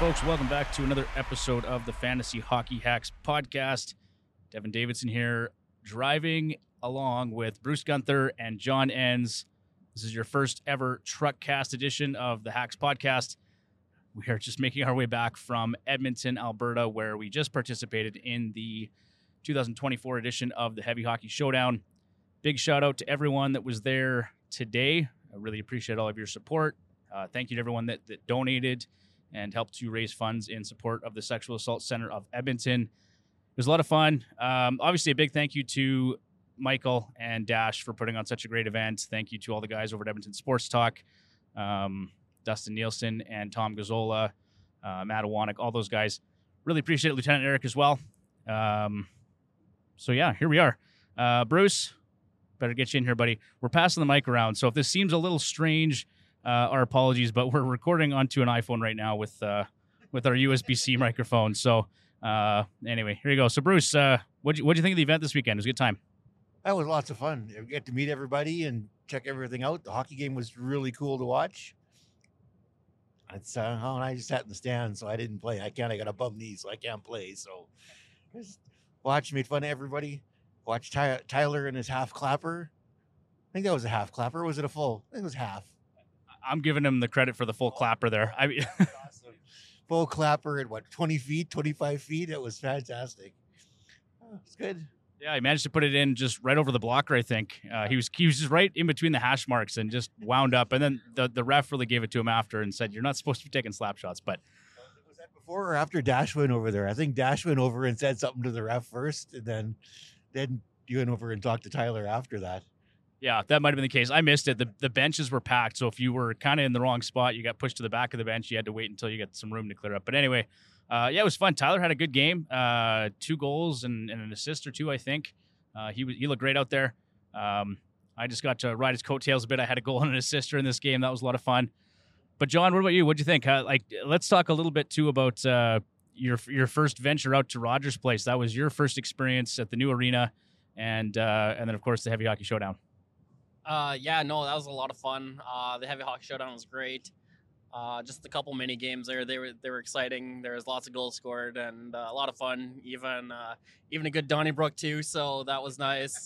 folks. Welcome back to another episode of the Fantasy Hockey Hacks podcast. Devin Davidson here, driving along with Bruce Gunther and John Enns. This is your first ever Truckcast edition of the Hacks podcast. We are just making our way back from Edmonton, Alberta, where we just participated in the 2024 edition of the Heavy Hockey Showdown. Big shout out to everyone that was there today. I really appreciate all of your support. Thank you to everyone that donated and helped to raise funds in support of the Sexual Assault Center of Edmonton. It was a lot of fun. Obviously, a big thank you to Michael and Dash for putting on such a great event. Thank you to all the guys over at Edmonton Sports Talk, Dustin Nielsen and Tom Gazzola, Matt Iwanek, all those guys. Really appreciate it, Lieutenant Eric as well. So yeah, here we are. Bruce, better get you in here, buddy. We're passing the mic around, so if this seems a little strange, our apologies, but we're recording onto an iPhone right now with our USB-C microphone. So anyway, here you go. So Bruce, what'd you think of the event this weekend? It was a good time. That was lots of fun. You get to meet everybody and check everything out. The hockey game was really cool to watch. It's I just sat in the stands, so I didn't play. I got a bum knee, so I can't play. So just watched, made fun of everybody. Watched Tyler and his half clapper. I think that was a half clapper. Or was it a full? I think it was half. I'm giving him the credit for the full clapper there. I mean, Awesome. Full clapper at 20 feet, 25 feet. It was fantastic. It's good. Yeah, he managed to put it in just right over the blocker, I think. He was just right in between the hash marks and just wound up. And then the ref really gave it to him after and said, "You're not supposed to be taking slap shots." But was that before or after Dash went over there? I think Dash went over and said something to the ref first, and then you went over and talked to Tyler after that. yeah, that might have been the case. I missed it. The benches were packed, so if you were kind of in the wrong spot, you got pushed to the back of the bench. You had to wait until you got some room to clear up. But anyway, yeah, it was fun. Tyler had a good game, 2 goals and an assist or 2, I think. He looked great out there. I just got to ride his coattails a bit. I had a goal and an assist in this game. That was a lot of fun. But John, what about you? What'd you think? Let's talk a little bit too about your first venture out to Rogers Place. That was your first experience at the new arena, and then of course the Heavy Hockey Showdown. Yeah, no, that was a lot of fun. The Heavy Hockey Showdown was great. Just a couple mini games there. They were exciting. There was lots of goals scored and a lot of fun. Even a good Donnybrook too. So that was nice.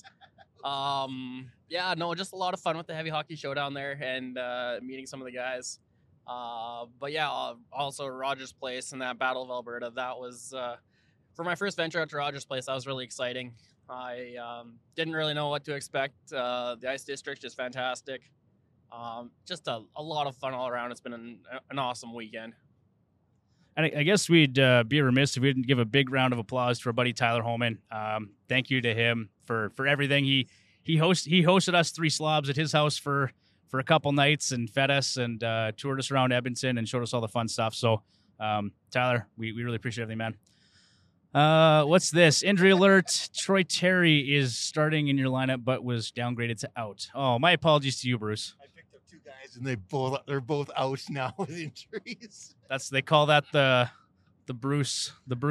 Yeah, no, just a lot of fun with the Heavy Hockey Showdown there and meeting some of the guys. But yeah, also Rogers Place and that Battle of Alberta. That was for my first venture out to Rogers Place. That was really exciting. I didn't really know what to expect. The Ice District is fantastic. Just a lot of fun all around. It's been an awesome weekend. And I guess we'd be remiss if we didn't give a big round of applause to our buddy Tyler Holman. Thank you to him for everything. He hosted us 3 slobs at his house for a couple nights and fed us and toured us around Edmonton and showed us all the fun stuff. So Tyler, we really appreciate everything, man. What's this? Injury alert. Troy Terry is starting in your lineup, but was downgraded to out. Oh, my apologies to you, Bruce. I picked up 2 guys, and they're both out now with injuries. They call that the Bruce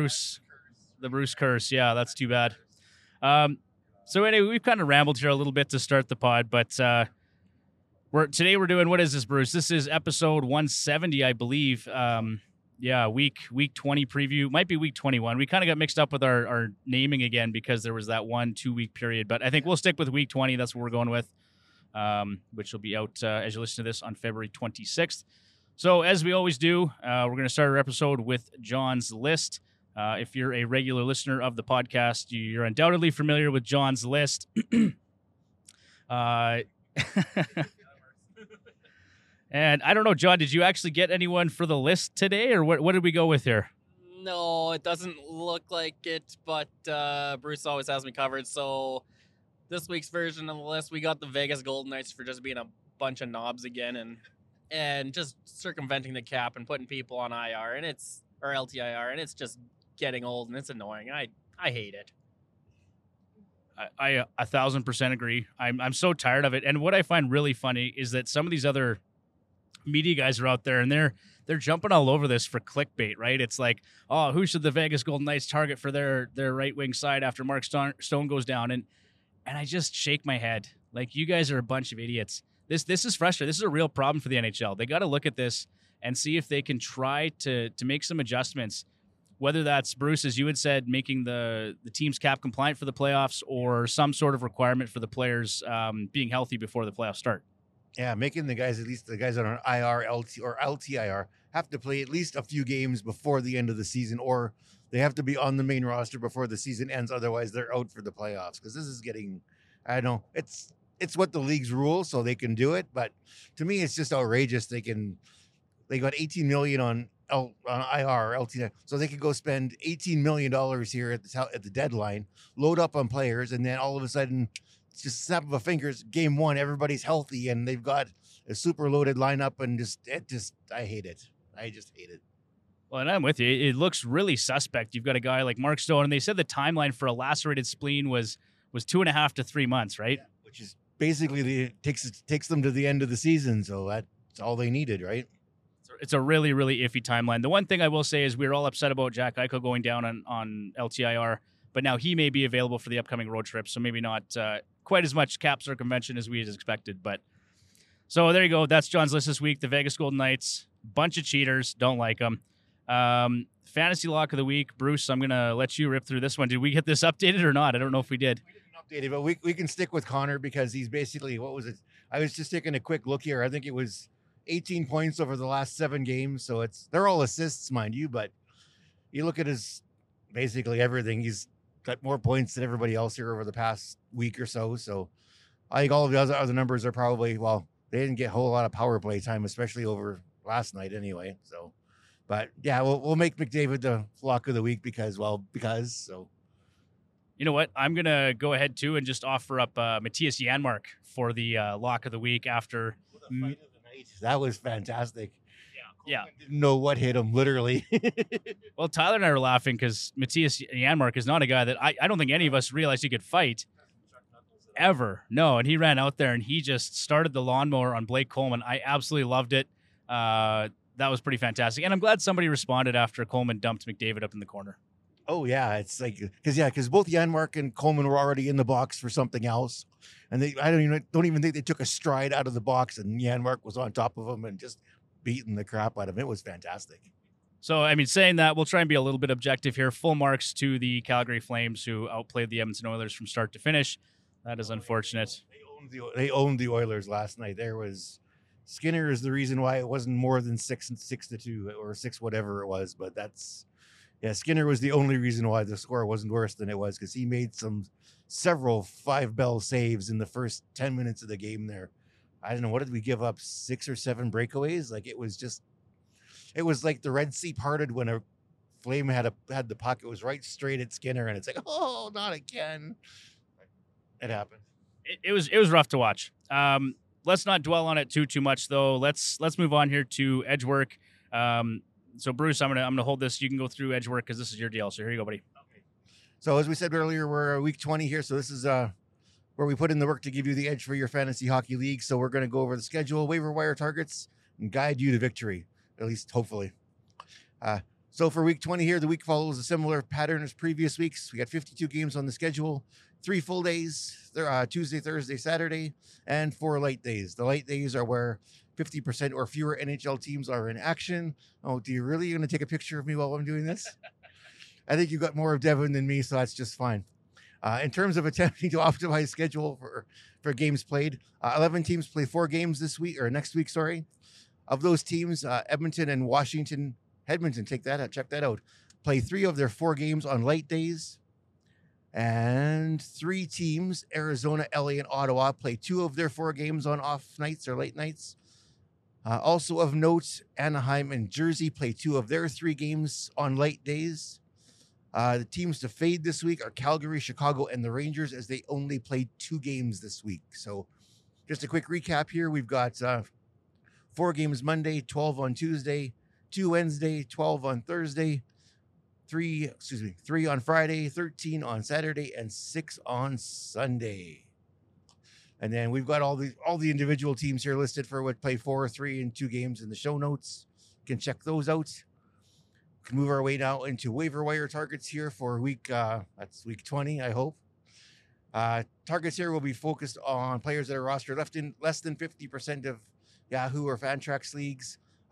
curse. Yeah, that's too bad. So anyway, we've kind of rambled here a little bit to start the pod, but today we're doing, what is this, Bruce? This is episode 170, I believe. Yeah, week 20 preview. Might be week 21. We kind of got mixed up with our naming again because there was that 1-2 week period. But I think we'll stick with week 20. That's what we're going with, which will be out as you listen to this on February 26th. So as we always do, we're going to start our episode with John's list. If you're a regular listener of the podcast, you're undoubtedly familiar with John's list. And I don't know, John, did you actually get anyone for the list today, or what did we go with here? No, it doesn't look like it, but Bruce always has me covered. So this week's version of the list, we got the Vegas Golden Knights for just being a bunch of knobs again and just circumventing the cap and putting people on IR or LTIR, and it's just getting old and it's annoying. I hate it. I 1,000% agree. I'm so tired of it. And what I find really funny is that some of these other media guys are out there and they're jumping all over this for clickbait, right? It's like, oh, who should the Vegas Golden Knights target for their right wing side after Mark Stone goes down? And I just shake my head. Like, you guys are a bunch of idiots. This is frustrating. This is a real problem for the NHL. They got to look at this and see if they can try to make some adjustments. Whether that's, Bruce, as you had said, making the team's cap compliant for the playoffs, or some sort of requirement for the players being healthy before the playoffs start. Yeah, making the guys, at least the guys on IR, LT, or LTIR, have to play at least a few games before the end of the season, or they have to be on the main roster before the season ends. Otherwise, they're out for the playoffs. Because this is getting, I don't know, it's what the league's rules, so they can do it. But to me, it's just outrageous. They got $18 million on IR, LT, so they could go spend $18 million here at the deadline, load up on players, and then all of a sudden, it's just snap of a fingers, game one, everybody's healthy, and they've got a super loaded lineup, and I hate it. I just hate it. Well, and I'm with you. It looks really suspect. You've got a guy like Mark Stone, and they said the timeline for a lacerated spleen was 2.5 to 3 months, right? Yeah, which is basically takes them to the end of the season. So that's all they needed, right? It's a really, really iffy timeline. The one thing I will say is we were all upset about Jack Eichel going down on LTIR, but now he may be available for the upcoming road trip, so maybe not quite as much cap circumvention as we had expected. But so there you go. That's John's list this week. The Vegas Golden Knights, bunch of cheaters, don't like them. Fantasy lock of the week, Bruce. I'm gonna let you rip through this one. Did we get this updated or not? I don't know if we did. We didn't update it, but we can stick with Connor because he's basically, what was it? I was just taking a quick look here. I think it was 18 points over the last 7 games. So they're all assists, mind you, but you look at his basically everything. He's got more points than everybody else here over the past week or so. So I think all of the other numbers are probably, well, they didn't get a whole lot of power play time, especially over last night anyway. So, but yeah, we'll make McDavid the lock of the week because. So. You know what? I'm going to go ahead too and just offer up Matthias Janmark for the lock of the week after. That was fantastic. Yeah. Didn't know what hit him, literally. Well, Tyler and I were laughing because Matthias Janmark is not a guy that I don't think any of us realized he could fight ever. No, and he ran out there and he just started the lawnmower on Blake Coleman. I absolutely loved it. That was pretty fantastic. And I'm glad somebody responded after Coleman dumped McDavid up in the corner. Oh, yeah. It's like, because both Janmark and Coleman were already in the box for something else. And I don't even think they took a stride out of the box, and Janmark was on top of him and just beating the crap out of him. It was fantastic. So, I mean, saying that, we'll try and be a little bit objective here. Full marks to the Calgary Flames, who outplayed the Edmonton Oilers from start to finish. That is unfortunate. They owned the Oilers last night. Skinner is the reason why it wasn't more than 6-2 or 6 whatever it was. But Skinner was the only reason why the score wasn't worse than it was, because he made several 5-bell saves in the first 10 minutes of the game there. I don't know, what did we give up? 6 or 7 breakaways? Like it was like the Red Sea parted when a Flame had the puck. It was right straight at Skinner, and it's like, oh, not again. It happened. It was rough to watch. Let's not dwell on it too much though. Let's move on here to edge work. So Bruce, I'm gonna hold this. You can go through edge work because this is your deal. So here you go, buddy. Okay. So as we said earlier, we're week 20 here. So this is where we put in the work to give you the edge for your fantasy hockey league. So we're going to go over the schedule, waiver wire targets, and guide you to victory, at least hopefully. So for week 20 here, the week follows a similar pattern as previous weeks. We got 52 games on the schedule, 3 full days, Tuesday, Thursday, Saturday, and 4 light days. The light days are where 50% or fewer NHL teams are in action. Oh, do you really going to take a picture of me while I'm doing this? I think you got more of Devin than me, so that's just fine. In terms of attempting to optimize schedule for games played, 11 teams play 4 games next week. Of those teams, Edmonton and Edmonton, check that out, play 3 of their 4 games on light days. And 3 teams, Arizona, LA, and Ottawa, play 2 of their 4 games on off nights or late nights. Also of note, Anaheim and Jersey play 2 of their 3 games on light days. The teams to fade this week are Calgary, Chicago, and the Rangers, as they only played 2 games this week. So just a quick recap here. We've got 4 games Monday, 12 on Tuesday, 2 Wednesday, 12 on Thursday, 3 on Friday, 13 on Saturday, and 6 on Sunday. And then we've got all the individual teams here listed for what play 4, 3, and 2 games in the show notes. You can check those out. We can move our way now into waiver wire targets here for that's week 20, I hope. Targets here will be focused on players that are rostered less than 50% of Yahoo or Fantrax leagues.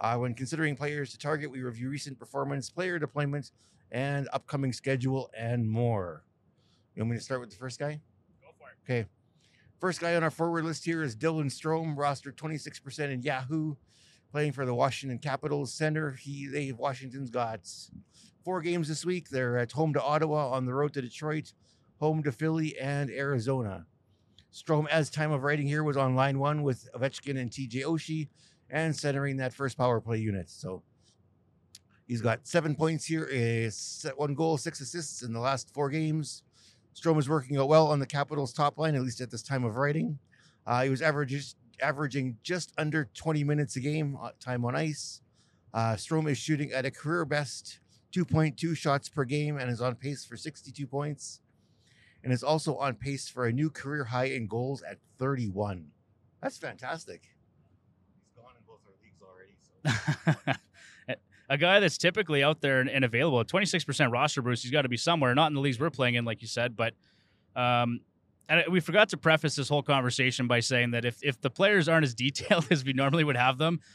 When considering players to target, we review recent performance, player deployment, and upcoming schedule, and more. You want me to start with the first guy? Go for it. Okay. First guy on our forward list here is Dylan Strome, rostered 26% in Yahoo, playing for the Washington Capitals center. Washington's got 4 games this week. They're at home to Ottawa, on the road to Detroit, home to Philly, and Arizona. Strome, as time of writing here, was on line 1 with Ovechkin and TJ Oshie, and centering that first power play unit. So he's got 7 points here, 1 goal, 6 assists in the last 4 games. Strome is working out well on the Capitals' top line, at least at this time of writing. He was averaging just under 20 minutes a game time on ice. Strome is shooting at a career best 2.2 shots per game and is on pace for 62 points, and is also on pace for a new career high in goals at 31. That's fantastic. He's gone in both our leagues already. So. A guy that's typically out there and available at 26% roster, Bruce, he's got to be somewhere, not in the leagues we're playing in, like you said. But and we forgot to preface this whole conversation by saying that if the players aren't as detailed as we normally would have them,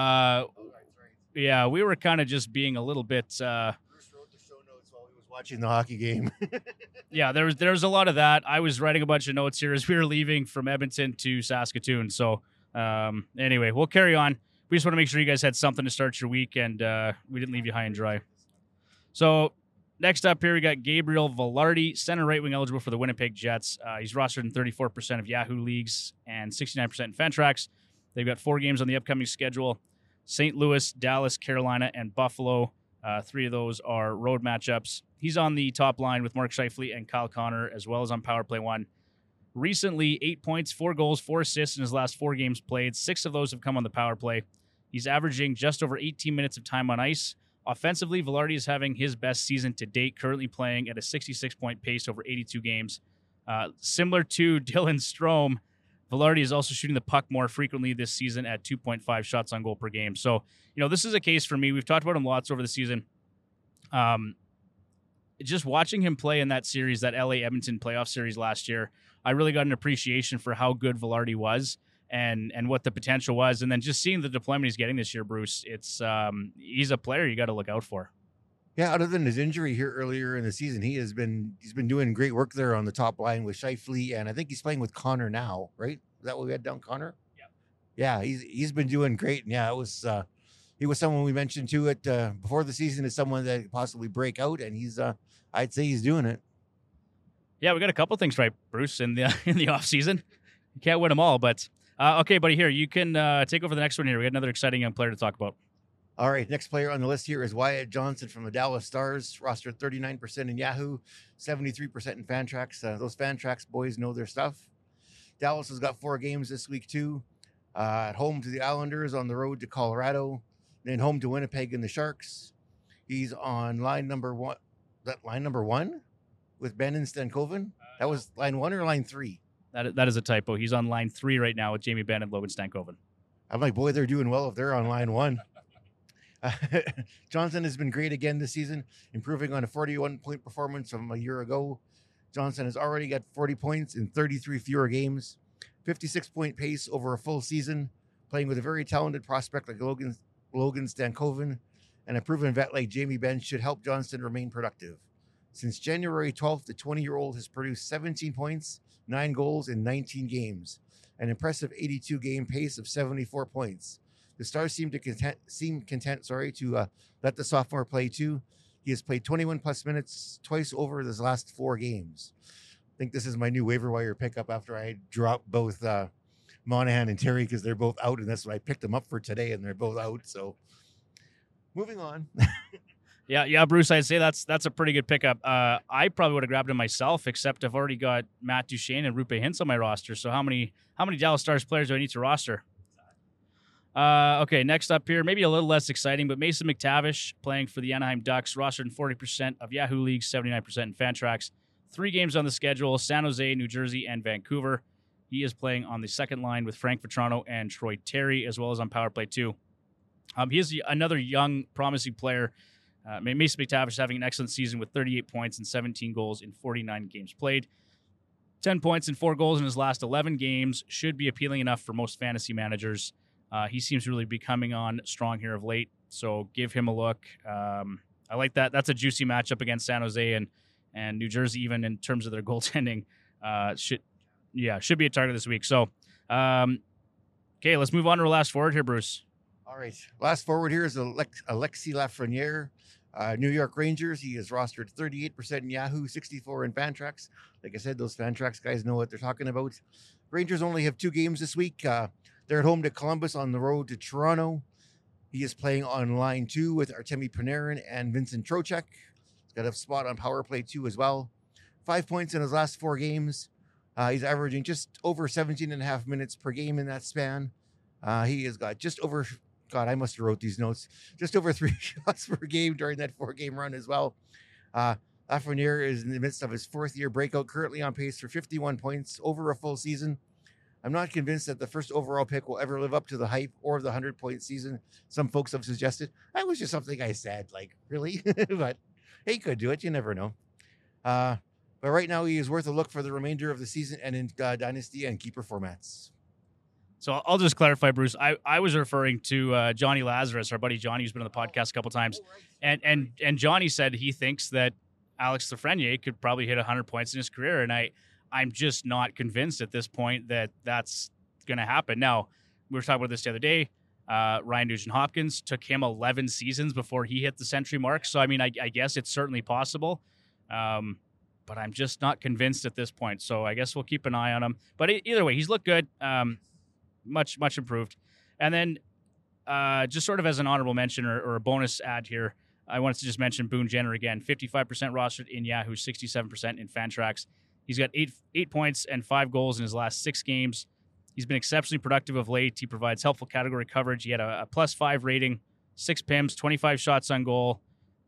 yeah, we were kind of just being a little bit. Bruce wrote the show notes while he was watching the hockey game. Yeah, there was a lot of that. I was writing a bunch of notes here as we were leaving from Edmonton to Saskatoon. So anyway, we'll carry on. We just want to make sure you guys had something to start your week, and we didn't leave you high and dry. So next up here, we got Gabriel Vilardi, center right wing eligible for the Winnipeg Jets. He's rostered in 34% of Yahoo leagues and 69% in Fantrax. They've got 4 games on the upcoming schedule: St. Louis, Dallas, Carolina, and Buffalo. 3 of those are road matchups. He's on the top line with Mark Scheifele and Kyle Connor, as well as on Power Play 1. Recently, 8 points, 4 goals, 4 assists in his last 4 games played. 6 of those have come on the power play. He's averaging just over 18 minutes of time on ice. Offensively, Vilardi is having his best season to date, currently playing at a 66-point pace over 82 games. Similar to Dylan Strome, Vilardi is also shooting the puck more frequently this season at 2.5 shots on goal per game. So, this is a case for me. We've talked about him lots over the season. Just watching him play in that series, that LA Edmonton playoff series last year, I really got an appreciation for how good Vilardi was and what the potential was. And then just seeing the deployment he's getting this year, Bruce, it's he's a player you got to look out for. Yeah, other than his injury here earlier in the season, he's been doing great work there on the top line with Scheifele, and I think he's playing with Connor now, right? Is that what we had down, Connor? Yeah. Yeah, he's been doing great. And yeah, he was someone we mentioned to it before the season as someone that could possibly break out, and he's I'd say he's doing it. Yeah, we got a couple things right, Bruce, in the off season. You can't win them all, but okay, buddy, here you can take over the next one. Here, we got another exciting young player to talk about. All right, next player on the list here is Wyatt Johnson from the Dallas Stars, rostered 39% in Yahoo, 73% in Fantrax. Those Fantrax boys know their stuff. Dallas has got 4 games this week too. At home to the Islanders, on the road to Colorado, then home to Winnipeg and the Sharks. He's on line number 1. That line number 1 with Ben and Stankoven? That was line 1 or line 3? That is a typo. He's on line 3 right now with Jamie Benn and Logan Stankoven. I'm like, boy, they're doing well if they're on line 1. Johnson has been great again this season, improving on a 41-point performance from a year ago. Johnson has already got 40 points in 33 fewer games, 56-point pace over a full season, playing with a very talented prospect like Logan Stankoven, and a proven vet like Jamie Benn should help Johnson remain productive. Since January 12th, the 20-year-old has produced 17 points, 9 goals in 19 games, an impressive 82-game pace of 74 points. The Stars seem content to let the sophomore play too. He has played 21-plus minutes twice over his last 4 games. I think this is my new waiver wire pickup after I dropped both Monahan and Terry because they're both out, and that's what I picked them up for today, and they're both out. So moving on. Yeah, Bruce, I'd say that's a pretty good pickup. I probably would have grabbed him myself, except I've already got Matt Duchene and Rupe Hintz on my roster. So how many Dallas Stars players do I need to roster? Okay, next up here, maybe a little less exciting, but Mason McTavish playing for the Anaheim Ducks, rostered in 40% of Yahoo leagues, 79% in Fantrax. 3 games on the schedule: San Jose, New Jersey, and Vancouver. He is playing on the second line with Frank Vetrano and Troy Terry, as well as on Power Play 2. He is another young, promising player. Mason McTavish is having an excellent season with 38 points and 17 goals in 49 games played. 10 points and 4 goals in his last 11 games should be appealing enough for most fantasy managers. He seems to really be coming on strong here of late, so give him a look. I like that. That's a juicy matchup against San Jose and New Jersey, even in terms of their goaltending. Should be a target this week. So, okay, let's move on to our last forward here, Bruce. All right. Last forward here is Alexis Lafreniere, New York Rangers. He is rostered 38% in Yahoo, 64 in Fantrax. Like I said, those Fantrax guys know what they're talking about. Rangers only have 2 games this week. They're at home to Columbus, on the road to Toronto. He is playing on line 2 with Artemi Panarin and Vincent Trocheck. He's got a spot on power play 2 as well. 5 points in his last 4 games. He's averaging just over 17 and a half minutes per game in that span. He has got just over, God, I must have wrote these notes, just over 3 shots per game during that 4-game run as well. Lafreniere is in the midst of his 4th-year breakout, currently on pace for 51 points over a full season. I'm not convinced that the first overall pick will ever live up to the hype or the 100-point season some folks have suggested. That was just something I said, like, really? But he could do it. You never know. But right now, he is worth a look for the remainder of the season and in Dynasty and Keeper formats. So I'll just clarify, Bruce. I was referring to Johnny Lazarus, our buddy Johnny, who's been on the podcast a couple times. And Johnny said he thinks that Alex Lafreniere could probably hit 100 points in his career. And I'm just not convinced at this point that that's going to happen. Now, we were talking about this the other day. Ryan Nugent-Hopkins took him 11 seasons before he hit the century mark. So, I mean, I guess it's certainly possible. But I'm just not convinced at this point. So I guess we'll keep an eye on him. But either way, he's looked good. Much improved. And then just sort of as an honorable mention or a bonus ad here, I wanted to just mention Boone Jenner again. 55% rostered in Yahoo, 67% in Fantrax. He's got 8 points and 5 goals in his last 6 games. He's been exceptionally productive of late. He provides helpful category coverage. He had a +5 rating, 6 PIMs, 25 shots on goal,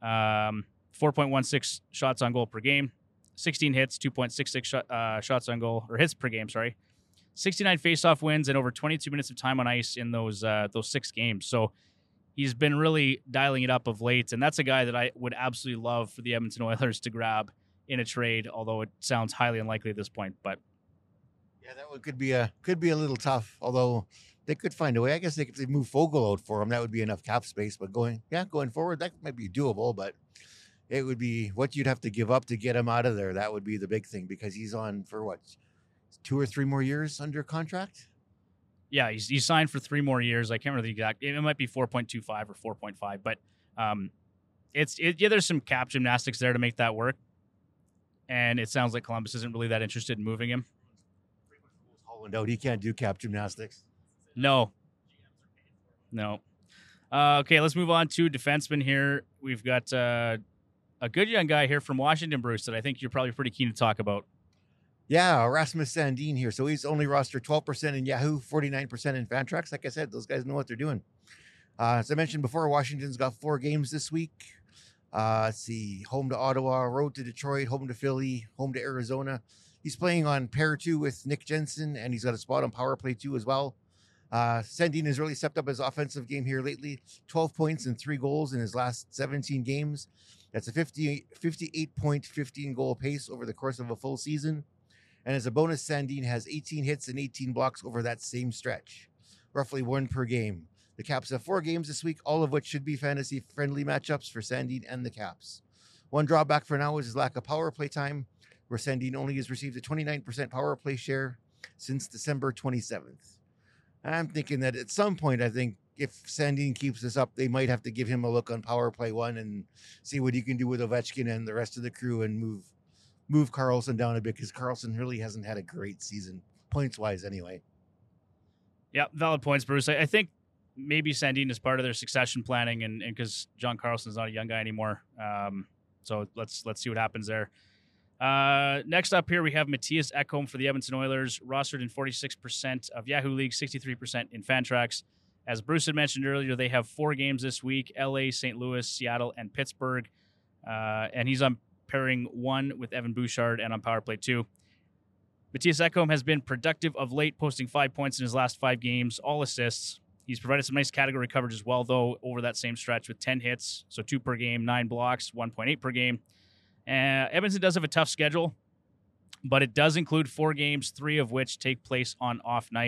4.16 shots on goal per game, 16 hits, 2.66 shots on goal, or hits per game, sorry. 69 faceoff wins and over 22 minutes of time on ice in those 6 games. So he's been really dialing it up of late, and that's a guy that I would absolutely love for the Edmonton Oilers to grab in a trade, although it sounds highly unlikely at this point. But yeah, that one could be a little tough, although they could find a way. I guess if they move Fogle out for him, that would be enough cap space. But going forward, that might be doable, but it would be what you'd have to give up to get him out of there. That would be the big thing, because he's on for what, 2 or 3 more years under contract? Yeah, he's signed for 3 more years. I can't remember the exact. It might be 4.25 or 4.5, but there's some cap gymnastics there to make that work. And it sounds like Columbus isn't really that interested in moving him. Holland out. He can't do cap gymnastics. No. Okay, let's move on to defenseman here. We've got a good young guy here from Washington, Bruce, that I think you're probably pretty keen to talk about. Yeah, Rasmus Sandin here. So he's only rostered 12% in Yahoo, 49% in Fantrax. Like I said, those guys know what they're doing. As I mentioned before, Washington's got 4 games this week. Let's see, home to Ottawa, road to Detroit, home to Philly, home to Arizona. He's playing on pair 2 with Nick Jensen, and he's got a spot on power play 2 as well. Sandin has really stepped up his offensive game here lately. 12 points and 3 goals in his last 17 games. That's a 58.15 goal pace over the course of a full season. And as a bonus, Sandin has 18 hits and 18 blocks over that same stretch, roughly 1 per game. The Caps have 4 games this week, all of which should be fantasy-friendly matchups for Sandin and the Caps. One drawback for now is his lack of power play time, where Sandin only has received a 29% power play share since December 27th. I'm thinking that at some point, I think if Sandin keeps this up, they might have to give him a look on power play 1 and see what he can do with Ovechkin and the rest of the crew and move Karlsson down a bit, because Karlsson really hasn't had a great season, points-wise anyway. Yeah, valid points, Bruce. I think maybe Sandin is part of their succession planning, and because John Carlson's not a young guy anymore. So let's see what happens there. Next up here, we have Matthias Ekholm for the Edmonton Oilers, rostered in 46% of Yahoo League, 63% in Fantrax. As Bruce had mentioned earlier, they have 4 games this week: LA, St. Louis, Seattle, and Pittsburgh. And he's on pairing 1 with Evan Bouchard and on power play 2. Matthias Ekholm has been productive of late, posting 5 points in his last 5 games, all assists. He's provided some nice category coverage as well, though, over that same stretch with 10 hits, so 2 per game, 9 blocks, 1.8 per game. Edmonton does have a tough schedule, but it does include 4 games, 3 of which take place on off nights.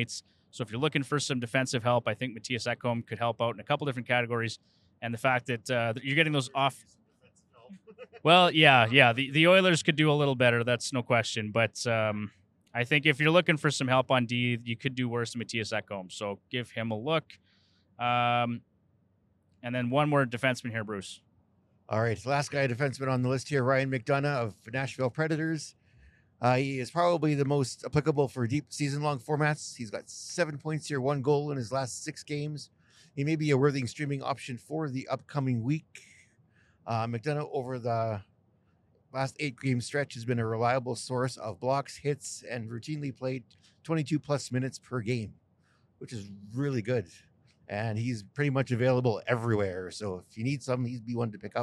So if you're looking for some defensive help, I think Matthias Ekholm could help out in a couple different categories. And the fact that you're getting those off. Well, yeah. The Oilers could do a little better. That's no question. But I think if you're looking for some help on D, you could do worse than Matthias Ekholm. So give him a look. And then one more defenseman here, Bruce. All right, last guy defenseman on the list here, Ryan McDonough of Nashville Predators. He is probably the most applicable for deep season-long formats. He's got 7 points here, 1 goal in his last 6 games. He may be a worthy streaming option for the upcoming week. McDonough, over the last 8-game stretch, has been a reliable source of blocks, hits, and routinely played 22-plus minutes per game, which is really good. And he's pretty much available everywhere. So if you need some, he'd be one to pick up.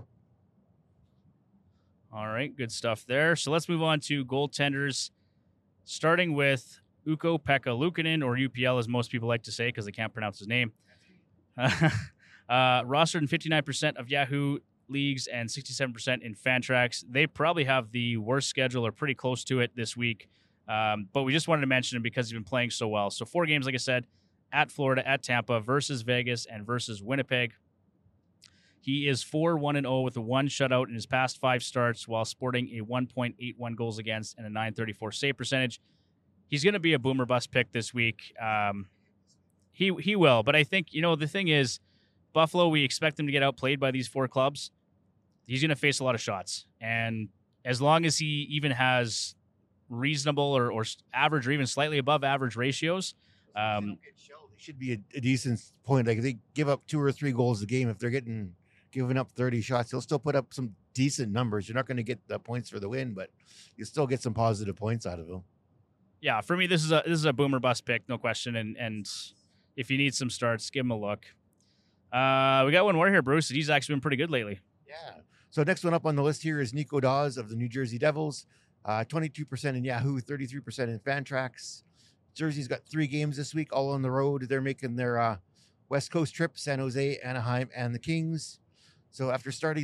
All right, good stuff there. So let's move on to goaltenders, starting with Ukko-Pekka Luukkonen, or UPL as most people like to say because they can't pronounce his name. Rostered in 59% of Yahoo leagues and 67% in Fantrax. They probably have the worst schedule or pretty close to it this week, but we just wanted to mention him because he's been playing so well. So 4 games, like I said, at Florida, at Tampa, versus Vegas, and versus Winnipeg. He is 4-1-0 with a 1 shutout in his past 5 starts while sporting a 1.81 goals against and a 934 save percentage. He's going to be a boomer bust pick this week. He will, but I think, the thing is, Buffalo, we expect him to get outplayed by these 4 clubs. He's going to face a lot of shots. And as long as he even has reasonable or average or even slightly above average ratios, they should be a decent point. Like, if they give up 2 or 3 goals a game, if they're giving up 30 shots, he'll still put up some decent numbers. You're not going to get the points for the win, but you still get some positive points out of him. Yeah, for me, this is a boomer bust pick, no question. And if you need some starts, give him a look. We got one more here, Bruce. He's actually been pretty good lately. Yeah. So next one up on the list here is Nico Daws of the New Jersey Devils. 22% in Yahoo, 33% in Fantrax. Jersey's got 3 games this week, all on the road. They're making their West Coast trip: San Jose, Anaheim, and the Kings. So after starting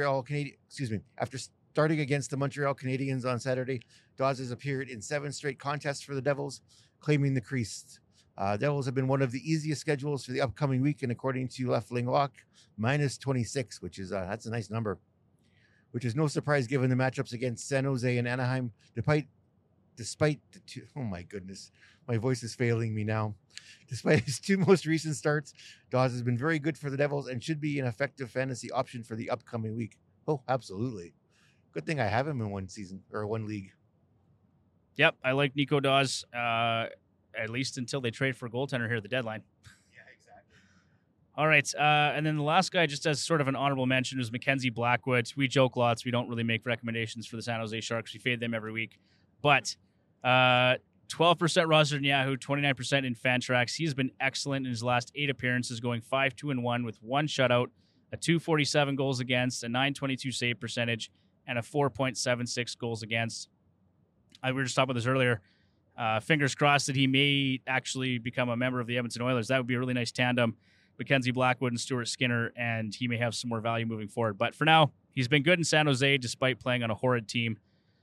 against the Montreal Canadiens on Saturday, Daws has appeared in 7 straight contests for the Devils, claiming the crease. Devils have been one of the easiest schedules for the upcoming week, and according to Left-Wing Lock, minus 26, which is that's a nice number. Which is no surprise given the matchups against San Jose and Anaheim, despite the 2, oh my goodness, my voice is failing me now. Despite his 2 most recent starts, Daws has been very good for the Devils and should be an effective fantasy option for the upcoming week. Oh, absolutely. Good thing I have him in one season or one league. Yep, I like Nico Daws, at least until they trade for a goaltender here at the deadline. Yeah, exactly. All right, and then the last guy, just as sort of an honorable mention, is Mackenzie Blackwood. We joke lots. We don't really make recommendations for the San Jose Sharks. We fade them every week. But 12% rostered in Yahoo, 29% in Fantrax. He's been excellent in his last 8 appearances, going 5-2-1 with 1 shutout, a 247 goals against, a 922 save percentage, and a 4.76 goals against. We were just talking about this earlier. Fingers crossed that he may actually become a member of the Edmonton Oilers. That would be a really nice tandem, Mackenzie Blackwood and Stuart Skinner, and he may have some more value moving forward. But for now, he's been good in San Jose despite playing on a horrid team.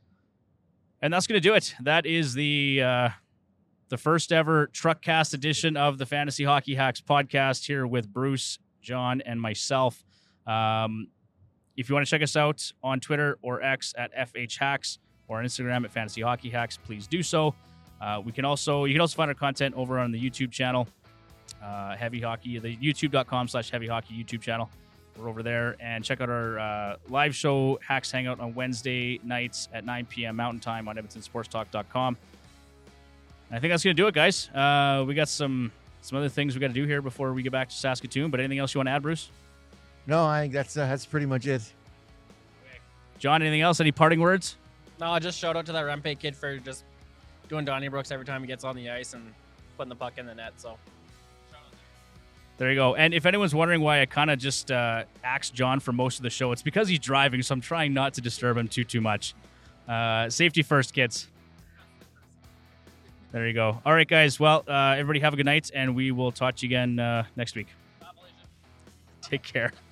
And that's going to do it. That is the first ever Truckcast edition of the Fantasy Hockey Hacks podcast here with Bruce, John, and myself. If you want to check us out on Twitter or X at FHHacks or on Instagram at Fantasy Hockey Hacks, please do so. You can also find our content over on the YouTube channel, Heavy Hockey, the youtube.com/Heavy Hockey YouTube channel. We're over there, and check out our live show, Hacks Hangout, on Wednesday nights at 9 p.m. Mountain Time on EdmontonSportsTalk.com. And I think that's going to do it, guys. We got some other things we got to do here before we get back to Saskatoon, but anything else you want to add, Bruce? No, I think that's pretty much it. John, anything else? Any parting words? No, just shout out to that Rempe kid for just doing Donnybrooks every time he gets on the ice and putting the puck in the net. So there you go. And if anyone's wondering why I kind of just axed John for most of the show, it's because he's driving, so I'm trying not to disturb him too much. Safety first, kids. There you go. All right, guys. Well, everybody have a good night, and we will talk to you again next week. Take care.